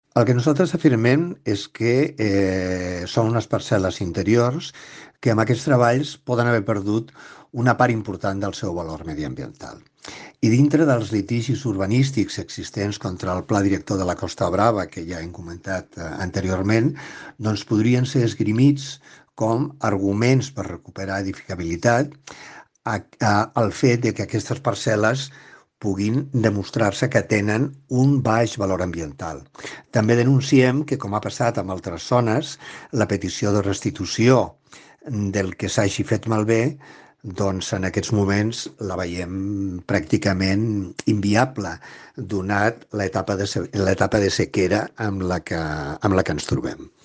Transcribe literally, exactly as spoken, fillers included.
El que nosaltres afirmem és que eh, són unes parcel·les interiors que amb aquests treballs poden haver perdut una part important del seu valor mediambiental. I dintre dels litigis urbanístics existents contra el Pla Director de la Costa Brava, que ja hem comentat eh, anteriorment, doncs podrien ser esgrimits com arguments per recuperar edificabilitat a, a, el fet de que aquestes parcel·les puguin demostrar-se que tenen un baix valor ambiental. També denunciem que, com ha passat amb altres zones, la petició de restitució del que s'hagi fet malbé, doncs en aquests moments la veiem pràcticament inviable, donat l'etapa de, l'etapa de sequera amb la, que, amb la que ens trobem.